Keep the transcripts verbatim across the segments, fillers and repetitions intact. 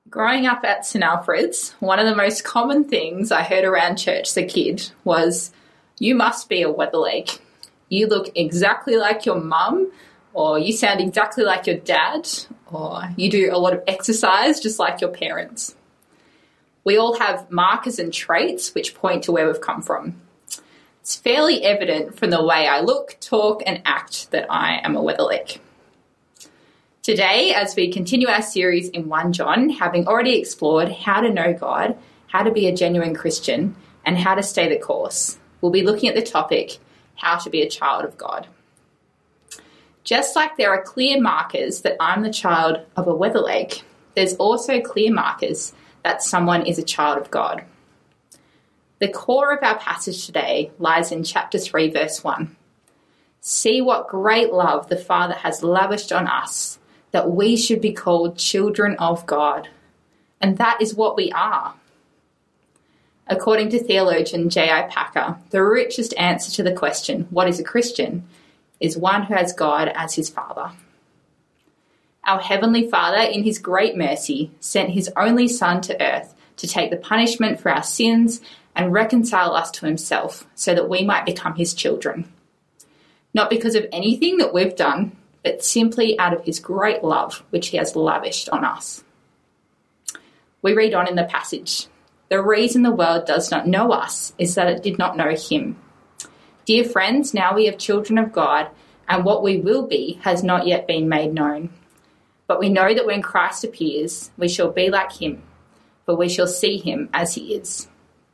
Growing up at St Alfred's, one of the most common things I heard around church as a kid was, "You must be a weatherleg. You look exactly like your mum," or "You sound exactly like your dad," or "You do a lot of exercise just like your parents." We all have markers and traits which point to where we've come from. It's fairly evident from the way I look, talk and act that I am a weatherleg. Today, as we continue our series in First John, having already explored how to know God, how to be a genuine Christian, and how to stay the course, we'll be looking at the topic, how to be a child of God. Just like there are clear markers that I'm the child of a weatherleg, there's also clear markers that someone is a child of God. The core of our passage today lies in chapter three, verse one. "See what great love the Father has lavished on us, that we should be called children of God." And that is what we are. According to theologian J I Packer, the richest answer to the question, what is a Christian, is one who has God as his Father. Our Heavenly Father, in his great mercy, sent his only Son to earth to take the punishment for our sins and reconcile us to himself so that we might become his children. Not because of anything that we've done, but simply out of his great love, which he has lavished on us. We read on in the passage, "The reason the world does not know us is that it did not know him. Dear friends, now we are children of God, and what we will be has not yet been made known. But we know that when Christ appears, we shall be like him, for we shall see him as he is."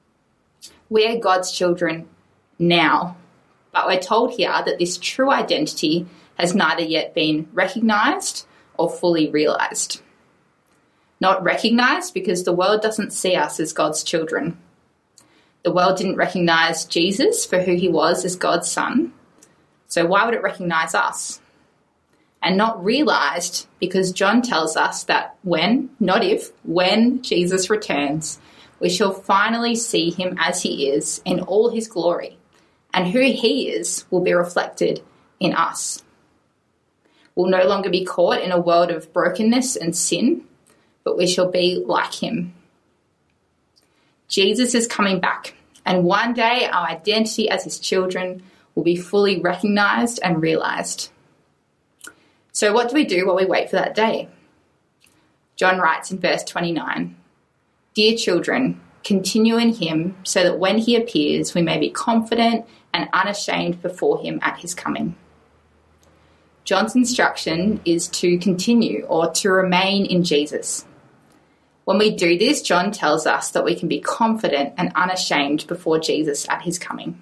We are God's children now, but we're told here that this true identity has neither yet been recognised or fully realised. Not recognised because the world doesn't see us as God's children. The world didn't recognise Jesus for who he was as God's Son, so why would it recognise us? And not realised because John tells us that when, not if, when Jesus returns, we shall finally see him as he is in all his glory, and who he is will be reflected in us. We'll no longer be caught in a world of brokenness and sin, but we shall be like him. Jesus is coming back, and one day our identity as his children will be fully recognised and realised. So what do we do while we wait for that day? John writes in verse twenty-nine, "Dear children, continue in him so that when he appears we may be confident and unashamed before him at his coming." John's instruction is to continue or to remain in Jesus. When we do this, John tells us that we can be confident and unashamed before Jesus at his coming.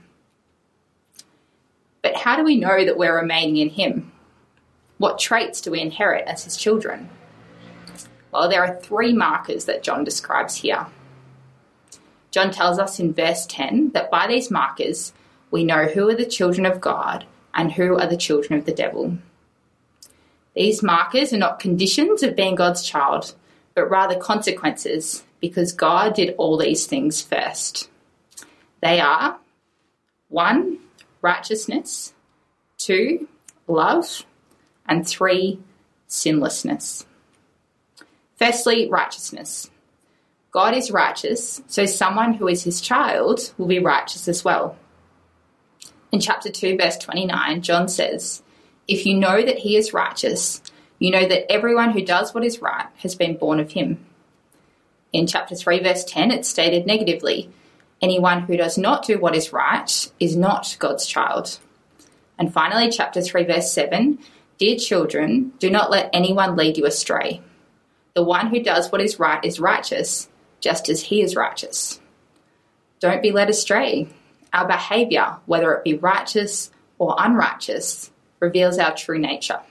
But how do we know that we're remaining in him? What traits do we inherit as his children? Well, there are three markers that John describes here. John tells us in verse ten that by these markers we know who are the children of God and who are the children of the devil. These markers are not conditions of being God's child, but rather consequences, because God did all these things first. They are one, righteousness, two, love, and three, sinlessness. Firstly, righteousness. God is righteous, so someone who is his child will be righteous as well. In chapter two, verse twenty-nine, John says, "If you know that he is righteous, you know that everyone who does what is right has been born of him." In chapter three, verse ten, it's stated negatively, "Anyone who does not do what is right is not God's child." And finally, chapter three, verse seven, "Dear children, do not let anyone lead you astray. The one who does what is right is righteous, just as he is righteous." Don't be led astray. Our behaviour, whether it be righteous or unrighteous, reveals our true nature.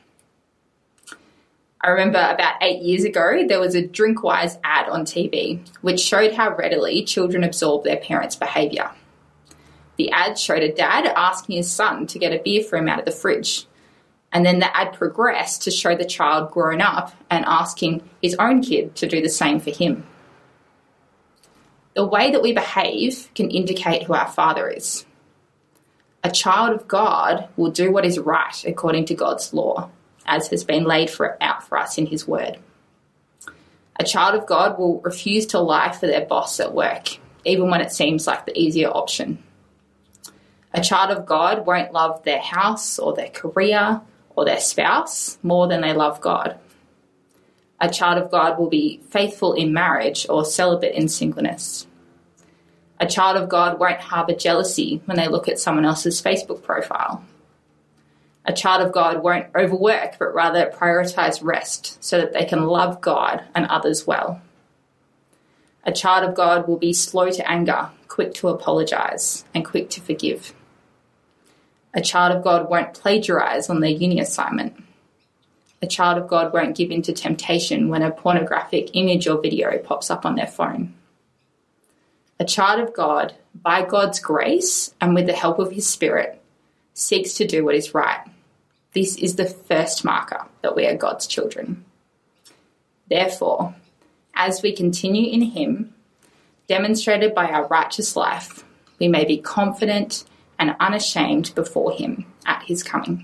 I remember about eight years ago, there was a DrinkWise ad on T V, which showed how readily children absorb their parents' behaviour. The ad showed a dad asking his son to get a beer for him out of the fridge. And then the ad progressed to show the child grown up and asking his own kid to do the same for him. The way that we behave can indicate who our Father is. A child of God will do what is right according to God's law, as has been laid for, out for us in his word. A child of God will refuse to lie for their boss at work, even when it seems like the easier option. A child of God won't love their house or their career or their spouse more than they love God. A child of God will be faithful in marriage or celibate in singleness. A child of God won't harbour jealousy when they look at someone else's Facebook profile. A child of God won't overwork, but rather prioritise rest so that they can love God and others well. A child of God will be slow to anger, quick to apologise, and quick to forgive. A child of God won't plagiarise on their uni assignment. A child of God won't give in to temptation when a pornographic image or video pops up on their phone. A child of God, by God's grace and with the help of his Spirit, seeks to do what is right. This is the first marker that we are God's children. Therefore, as we continue in him, demonstrated by our righteous life, we may be confident and unashamed before him at his coming.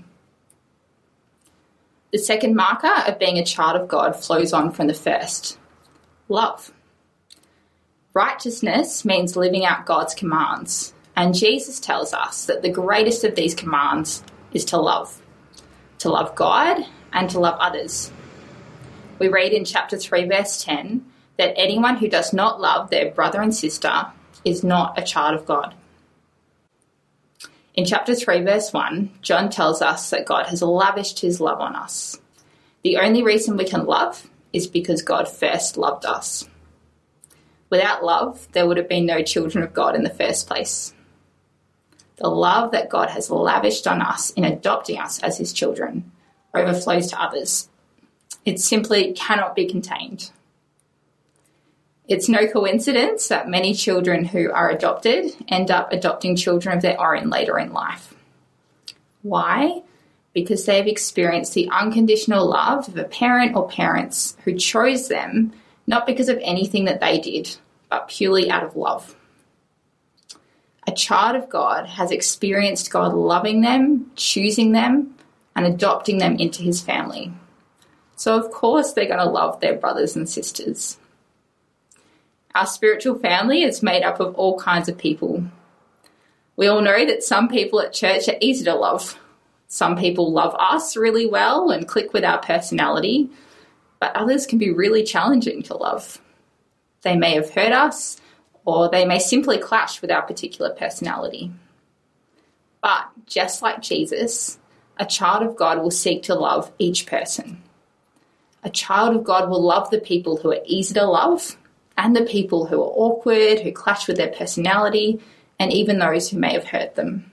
The second marker of being a child of God flows on from the first: love. Righteousness means living out God's commands, and Jesus tells us that the greatest of these commands is to love, to love God and to love others. We read in chapter three, verse ten, that anyone who does not love their brother and sister is not a child of God. In chapter three, verse one, John tells us that God has lavished his love on us. The only reason we can love is because God first loved us. Without love, there would have been no children of God in the first place. The love that God has lavished on us in adopting us as his children overflows to others. It simply cannot be contained. It's no coincidence that many children who are adopted end up adopting children of their own later in life. Why? Because they've experienced the unconditional love of a parent or parents who chose them not because of anything that they did, but purely out of love. A child of God has experienced God loving them, choosing them, and adopting them into his family. So of course they're going to love their brothers and sisters. Our spiritual family is made up of all kinds of people. We all know that some people at church are easy to love. Some people love us really well and click with our personality, but others can be really challenging to love. They may have hurt us, or they may simply clash with our particular personality. But just like Jesus, a child of God will seek to love each person. A child of God will love the people who are easy to love and the people who are awkward, who clash with their personality, and even those who may have hurt them.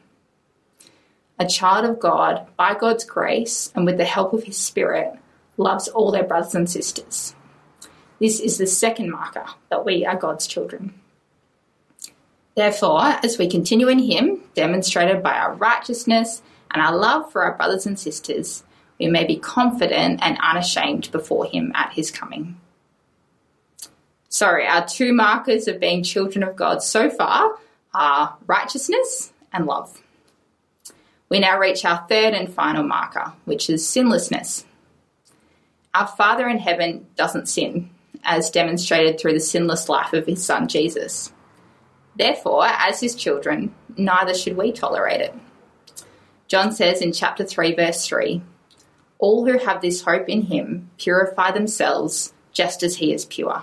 A child of God, by God's grace and with the help of his Spirit, loves all their brothers and sisters. This is the second marker that we are God's children. Therefore, as we continue in him, demonstrated by our righteousness and our love for our brothers and sisters, we may be confident and unashamed before him at his coming. So our two markers of being children of God so far are righteousness and love. We now reach our third and final marker, which is sinlessness. Our Father in heaven doesn't sin, as demonstrated through the sinless life of his Son Jesus. Therefore, as his children, neither should we tolerate it. John says in chapter three, verse three, "All who have this hope in him purify themselves just as he is pure."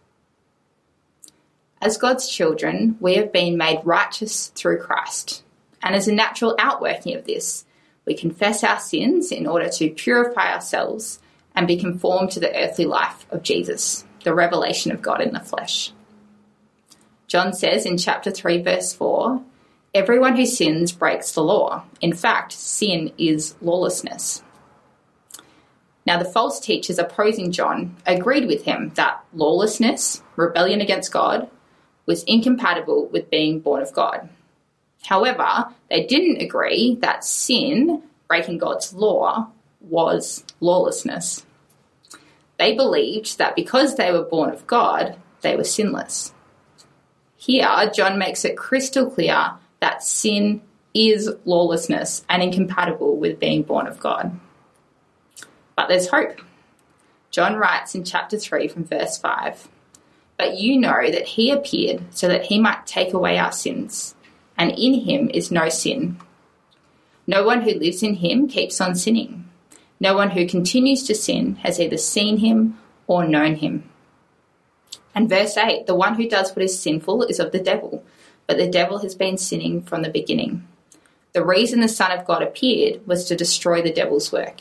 As God's children, we have been made righteous through Christ. And as a natural outworking of this, we confess our sins in order to purify ourselves and be conformed to the earthly life of Jesus, the revelation of God in the flesh. John says in chapter three, verse four, "Everyone who sins breaks the law. In fact, sin is lawlessness." Now, the false teachers opposing John agreed with him that lawlessness, rebellion against God, was incompatible with being born of God. However, they didn't agree that sin, breaking God's law, was lawlessness. They believed that because they were born of God, they were sinless. Here, John makes it crystal clear that sin is lawlessness and incompatible with being born of God. But there's hope. John writes in chapter three from verse five, "But you know that he appeared so that he might take away our sins, and in him is no sin. No one who lives in him keeps on sinning. No one who continues to sin has either seen him or known him." And verse eight, "The one who does what is sinful is of the devil, but the devil has been sinning from the beginning. The reason the Son of God appeared was to destroy the devil's work."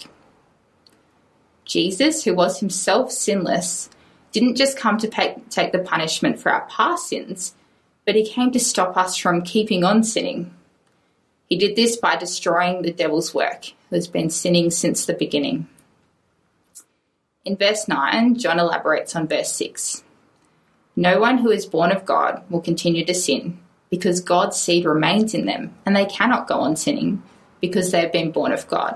Jesus, who was himself sinless, didn't just come to pay, take the punishment for our past sins, but he came to stop us from keeping on sinning. He did this by destroying the devil's work, who has been sinning since the beginning. In verse nine, John elaborates on verse six. "No one who is born of God will continue to sin, because God's seed remains in them, and they cannot go on sinning, because they have been born of God."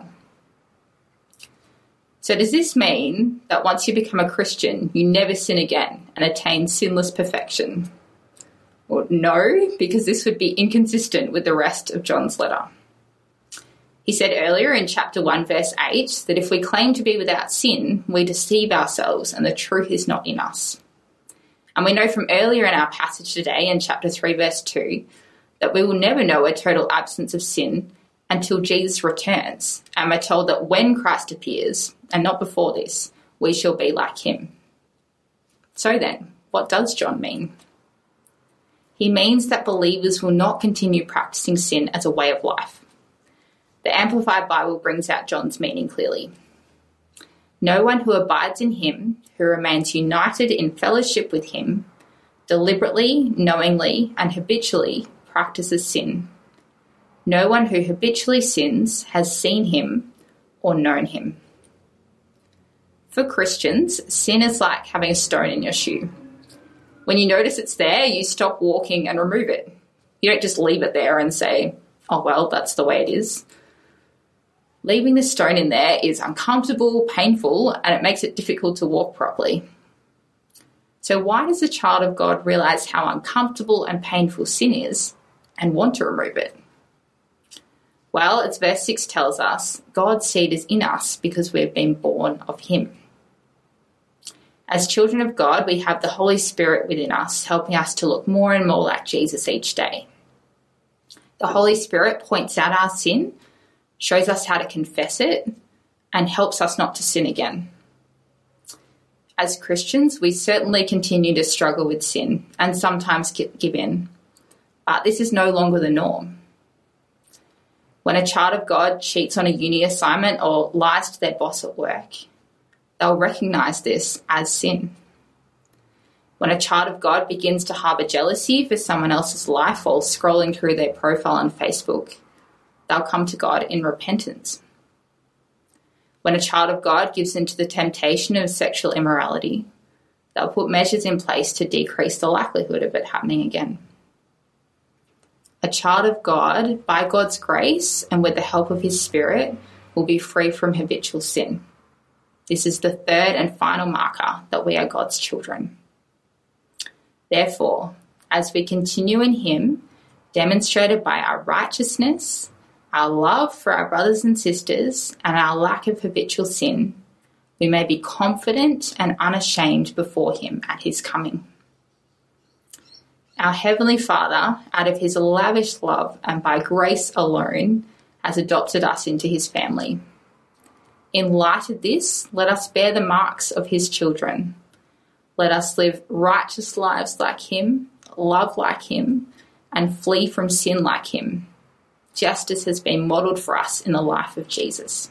So does this mean that once you become a Christian, you never sin again and attain sinless perfection? Well, no, because this would be inconsistent with the rest of John's letter. He said earlier in chapter one, verse eight, that if we claim to be without sin, we deceive ourselves and the truth is not in us. And we know from earlier in our passage today in chapter three, verse two, that we will never know a total absence of sin until Jesus returns. And we're told that when Christ appears, and not before this, we shall be like him. So then, what does John mean? He means that believers will not continue practicing sin as a way of life. The Amplified Bible brings out John's meaning clearly. "No one who abides in him, who remains united in fellowship with him, deliberately, knowingly, and habitually practices sin. No one who habitually sins has seen him or known him." For Christians, sin is like having a stone in your shoe. When you notice it's there, you stop walking and remove it. You don't just leave it there and say, "Oh, well, that's the way it is." Leaving the stone in there is uncomfortable, painful, and it makes it difficult to walk properly. So why does a child of God realize how uncomfortable and painful sin is and want to remove it? Well, as verse six tells us, God's seed is in us because we've been born of him. As children of God, we have the Holy Spirit within us, helping us to look more and more like Jesus each day. The Holy Spirit points out our sin, shows us how to confess it, and helps us not to sin again. As Christians, we certainly continue to struggle with sin and sometimes give in, but this is no longer the norm. When a child of God cheats on a uni assignment or lies to their boss at work, they'll recognise this as sin. When a child of God begins to harbour jealousy for someone else's life while scrolling through their profile on Facebook, they'll come to God in repentance. When a child of God gives into the temptation of sexual immorality, they'll put measures in place to decrease the likelihood of it happening again. A child of God, by God's grace and with the help of his Spirit, will be free from habitual sin. This is the third and final marker that we are God's children. Therefore, as we continue in him, demonstrated by our righteousness, our love for our brothers and sisters, and our lack of habitual sin, we may be confident and unashamed before him at his coming. Our Heavenly Father, out of his lavish love and by grace alone, has adopted us into his family. In light of this, let us bear the marks of his children. Let us live righteous lives like him, love like him, and flee from sin like him, just as has been modelled for us in the life of Jesus.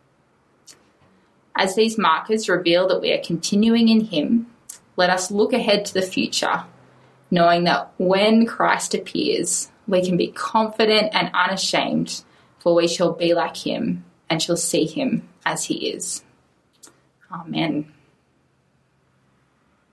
As these markers reveal that we are continuing in him, let us look ahead to the future, knowing that when Christ appears, we can be confident and unashamed, for we shall be like him and shall see him as he is. Amen.